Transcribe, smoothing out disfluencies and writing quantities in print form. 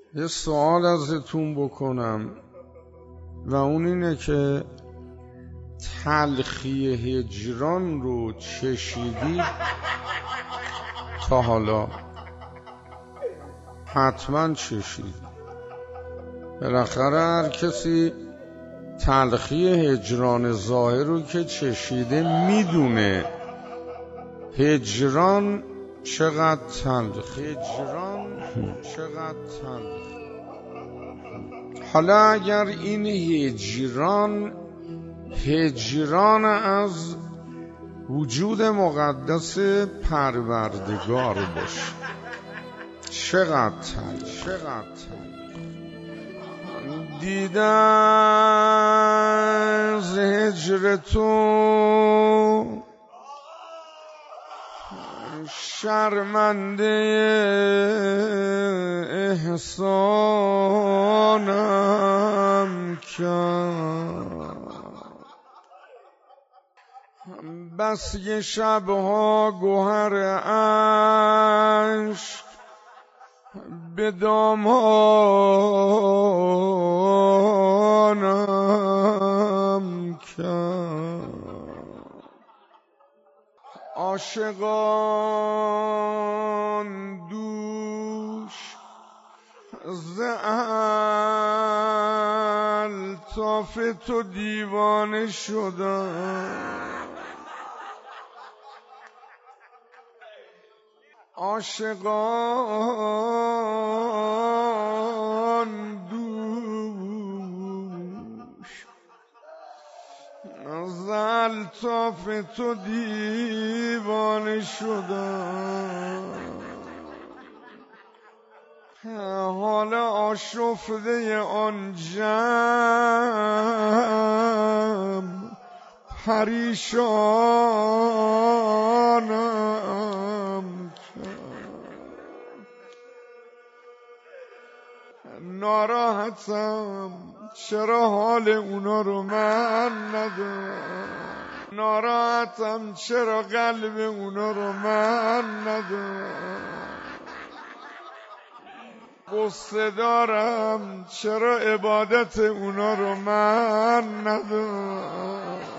یه سوال ازتون بکنم و اون اینه که تلخی هجران رو چشیدید تا حالا؟ حتما چشید. بالاخره هر کسی تلخی هجران ظاهر رو که چشیده میدونه هجران چقدر تلخ. حالا اگر این هجران از وجود مقدس پروردگار باشه، چقدر تلخ. دیدم از هجر تو شرمنده احسانم کرد، بس که شبها گوهر عشق به دامانم کرد. عاشقان دوش ز الطاف تو دیوانه شدن، عاشقان دوش از الطاف تو دیوانه شدن، حالا آشفته آن جمع پریشانم ناراحتم چرا حال اونا رو من ندارم، ناراحتم چرا قلب اونا رو من ندارم، غصه دارم چرا عبادت اونا رو من ندارم.